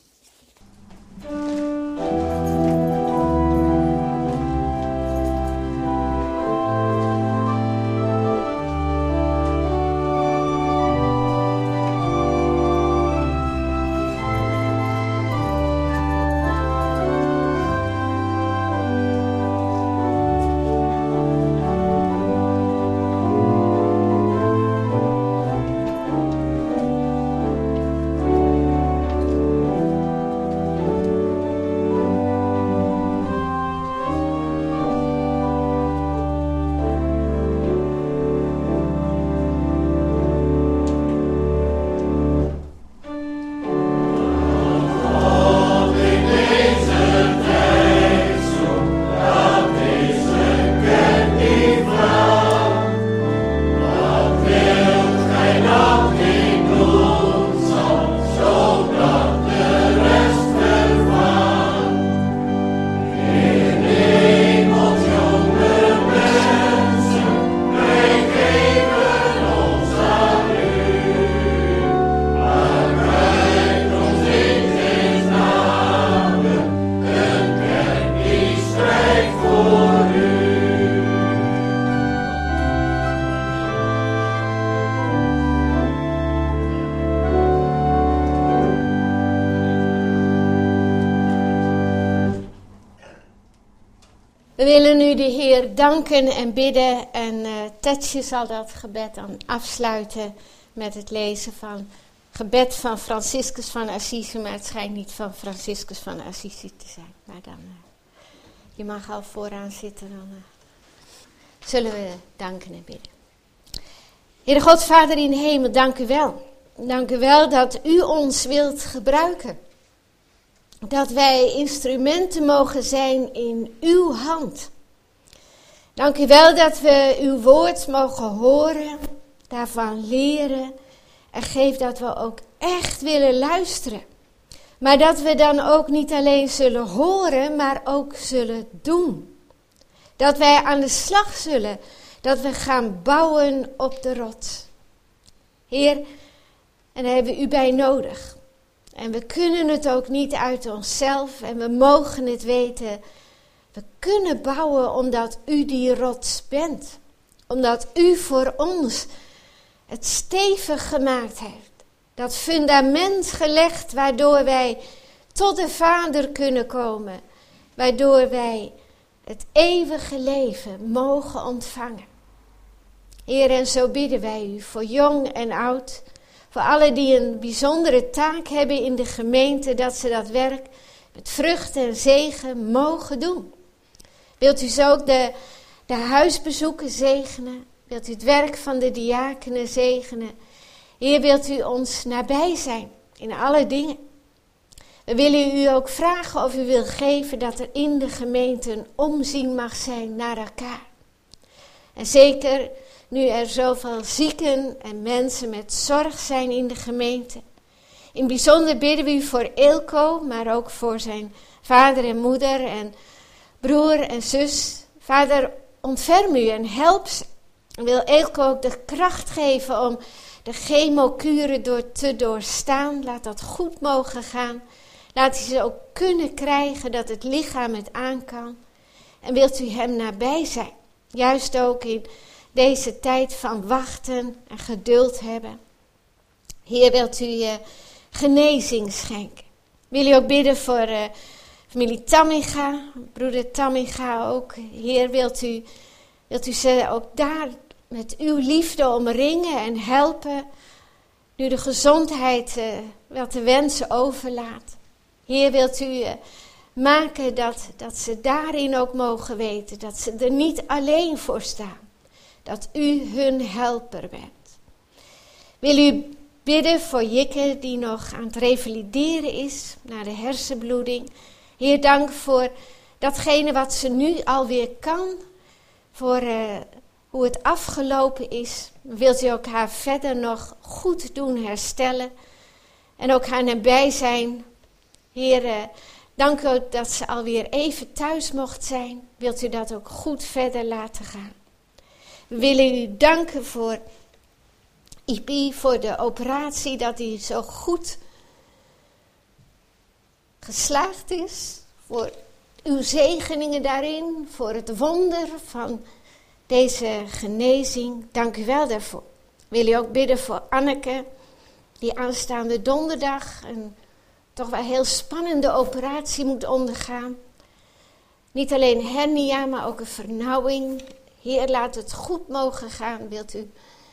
We willen nu de Heer danken en bidden en uh, Tetje zal dat gebed dan afsluiten met het lezen van gebed van Franciscus van Assisi, maar het schijnt niet van Franciscus van Assisi te zijn. Maar dan, uh, je mag al vooraan zitten, dan uh, zullen we danken en bidden. Heere God, Vader in de hemel, dank u wel. Dank u wel dat u ons wilt gebruiken. Dat wij instrumenten mogen zijn in uw hand. Dank u wel dat we uw woord mogen horen, daarvan leren. En geef dat we ook echt willen luisteren. Maar dat we dan ook niet alleen zullen horen, maar ook zullen doen. Dat wij aan de slag zullen, dat we gaan bouwen op de rots. Heer, en daar hebben we u bij nodig. En we kunnen het ook niet uit onszelf en we mogen het weten. We kunnen bouwen omdat u die rots bent. Omdat u voor ons het stevig gemaakt heeft. Dat fundament gelegd waardoor wij tot de Vader kunnen komen. Waardoor wij het eeuwige leven mogen ontvangen. Heer, en zo bidden wij u voor jong en oud. Voor allen die een bijzondere taak hebben in de gemeente, dat ze dat werk met vrucht en zegen mogen doen. Wilt u zo ook de, de huisbezoeken zegenen? Wilt u het werk van de diakenen zegenen? Heer, wilt u ons nabij zijn in alle dingen? We willen u ook vragen of u wil geven dat er in de gemeente een omzien mag zijn naar elkaar. En zeker nu er zoveel zieken en mensen met zorg zijn in de gemeente. In het bijzonder bidden we u voor Eelco, maar ook voor zijn vader en moeder en broer en zus. Vader, ontferm u en help ze. En wil Eelco ook de kracht geven om de chemokuren door te doorstaan. Laat dat goed mogen gaan. Laat hij ze ook kunnen krijgen dat het lichaam het aan kan. En wilt u hem nabij zijn. Juist ook in deze tijd van wachten en geduld hebben. Heer, wilt u je genezing schenken. Wil u ook bidden voor uh, familie Tamminga, broeder Tamminga ook. Heer, wilt u, wilt u ze ook daar met uw liefde omringen en helpen. Nu de gezondheid uh, wel te wensen overlaat. Heer, wilt u uh, maken dat, dat ze daarin ook mogen weten. Dat ze er niet alleen voor staan. Dat u hun helper bent. Wil u bidden voor Jikke die nog aan het revalideren is na de hersenbloeding. Heer, dank voor datgene wat ze nu alweer kan. Voor uh, hoe het afgelopen is. Wilt u ook haar verder nog goed doen herstellen. En ook haar nabij zijn. Heer, uh, dank u dat ze alweer even thuis mocht zijn. Wilt u dat ook goed verder laten gaan. We willen u danken voor I P, voor de operatie, dat hij zo goed geslaagd is. Voor uw zegeningen daarin, voor het wonder van deze genezing. Dank u wel daarvoor. Wil u ook bidden voor Anneke, die aanstaande donderdag een toch wel heel spannende operatie moet ondergaan. Niet alleen hernia, maar ook een vernauwing. Heer, laat het goed mogen gaan, wilt u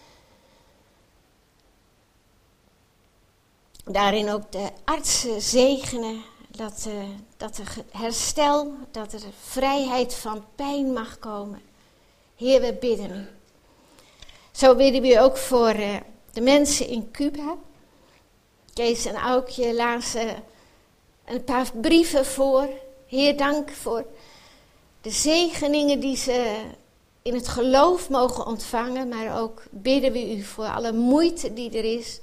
daarin ook de artsen zegenen, dat, uh, dat er herstel, dat er vrijheid van pijn mag komen. Heer, we bidden u. Zo bidden we ook voor uh, de mensen in Cuba. Kees en Aukje lazen een paar brieven voor. Heer, dank voor de zegeningen die ze in het geloof mogen ontvangen. Maar ook bidden we u voor alle moeite die er is.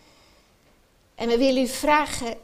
En we willen u vragen,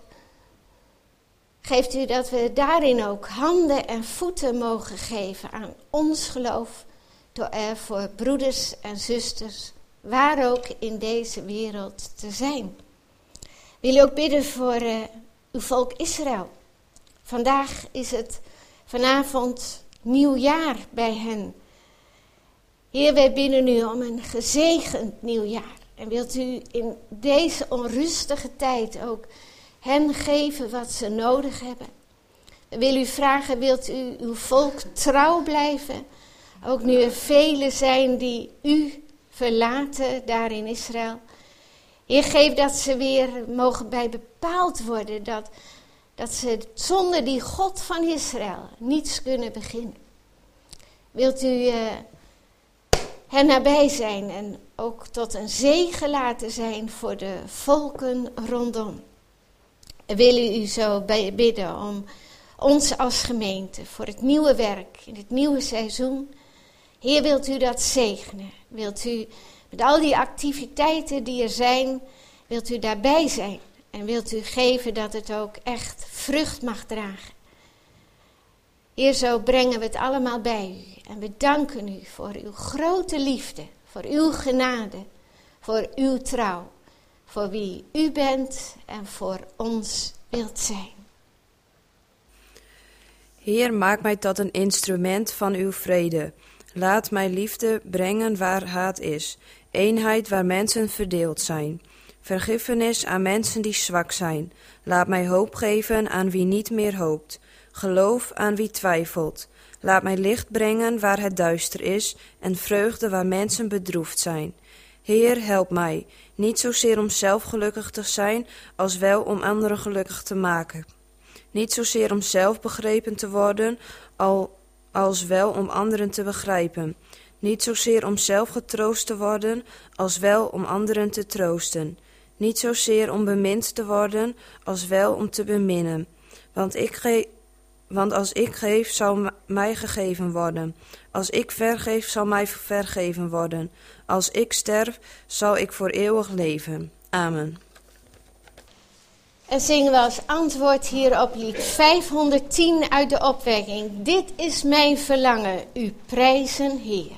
geeft u dat we daarin ook handen en voeten mogen geven aan ons geloof. Door er voor broeders en zusters, waar ook in deze wereld te zijn. Wil u ook bidden voor uh, uw volk Israël. Vandaag is het vanavond nieuwjaar bij hen. Heer, wij bidden u om een gezegend nieuwjaar. En wilt u in deze onrustige tijd ook hen geven wat ze nodig hebben. We willen u vragen, wilt u uw volk trouw blijven? Ook nu er velen zijn die u verlaten daar in Israël. Heer, geef dat ze weer mogen bij bepaald worden. Dat, dat ze zonder die God van Israël niets kunnen beginnen. Wilt u uh, hen nabij zijn en ook tot een zegen laten zijn voor de volken rondom. We willen u zo bidden om ons als gemeente voor het nieuwe werk in het nieuwe seizoen. Heer, wilt u dat zegenen? Wilt u met al die activiteiten die er zijn, wilt u daarbij zijn? En wilt u geven dat het ook echt vrucht mag dragen? Heer, zo brengen we het allemaal bij u. En we danken u voor uw grote liefde, voor uw genade, voor uw trouw. Voor wie u bent en voor ons wilt zijn. Heer, maak mij tot een instrument van uw vrede. Laat mij liefde brengen waar haat is. Eenheid waar mensen verdeeld zijn. Vergiffenis aan mensen die zwak zijn. Laat mij hoop geven aan wie niet meer hoopt. Geloof aan wie twijfelt. Laat mij licht brengen waar het duister is en vreugde waar mensen bedroefd zijn. Heer, help mij, niet zozeer om zelf gelukkig te zijn, als wel om anderen gelukkig te maken. Niet zozeer om zelf begrepen te worden, al, als wel om anderen te begrijpen. Niet zozeer om zelf getroost te worden, als wel om anderen te troosten. Niet zozeer om bemind te worden, als wel om te beminnen. Want ik ge- Want als ik geef, zal mij gegeven worden. Als ik vergeef, zal mij vergeven worden. Als ik sterf, zal ik voor eeuwig leven. Amen. En zingen we als antwoord hierop lied vijfhonderdtien uit de opwekking. Dit is mijn verlangen, u prijzen, Heer.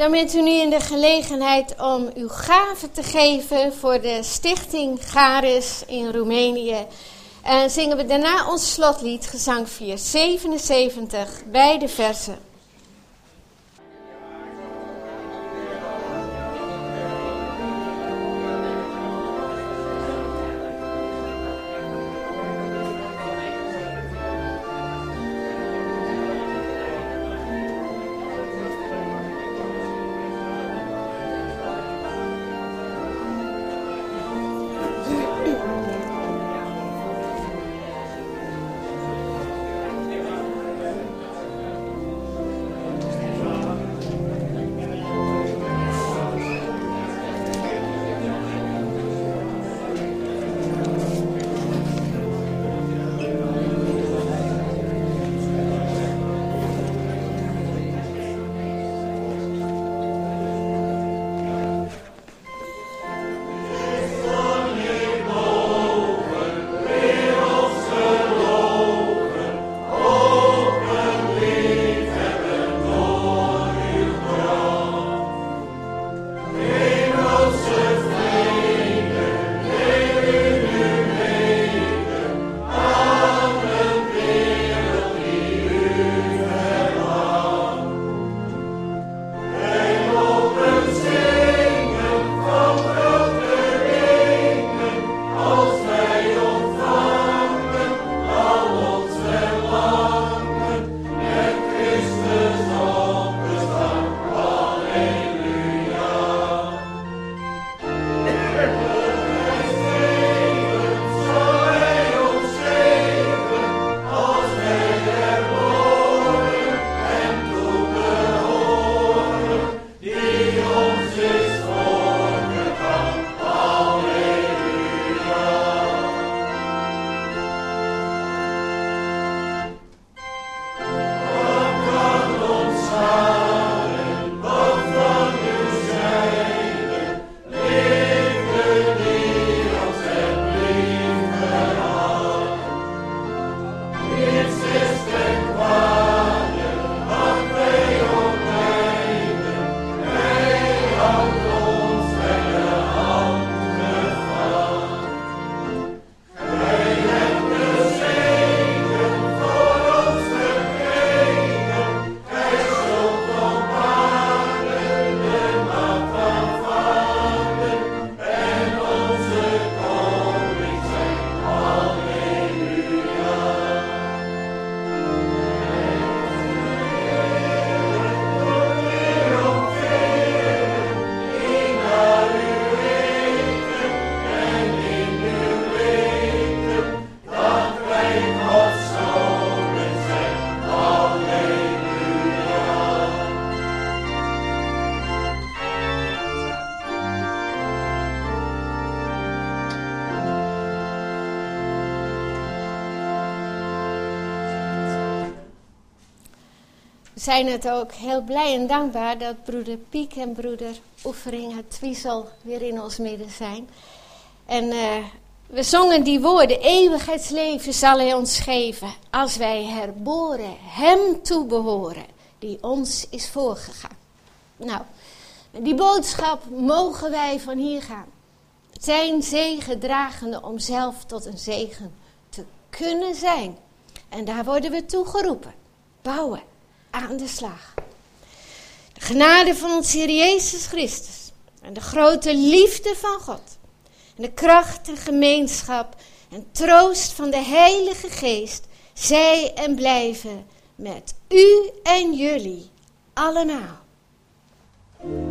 Dan bent u nu in de gelegenheid om uw gave te geven voor de stichting Charis in Roemenië. En zingen we daarna ons slotlied, gezang vierhonderdzevenenzeventig, beide versen. We zijn het ook heel blij en dankbaar dat broeder Piek en broeder Oefering het Twiesel weer in ons midden zijn. En uh, we zongen die woorden, eeuwigheidsleven zal hij ons geven, als wij herboren, hem toebehoren, die ons is voorgegaan. Nou, die boodschap mogen wij van hier gaan. Zijn zegen dragende om zelf tot een zegen te kunnen zijn. En daar worden we toe geroepen. Bouwen aan de slag. De genade van ons Heer Jezus Christus. En de grote liefde van God. En de kracht en gemeenschap en troost van de Heilige Geest. Zij en blijven met u en jullie allemaal.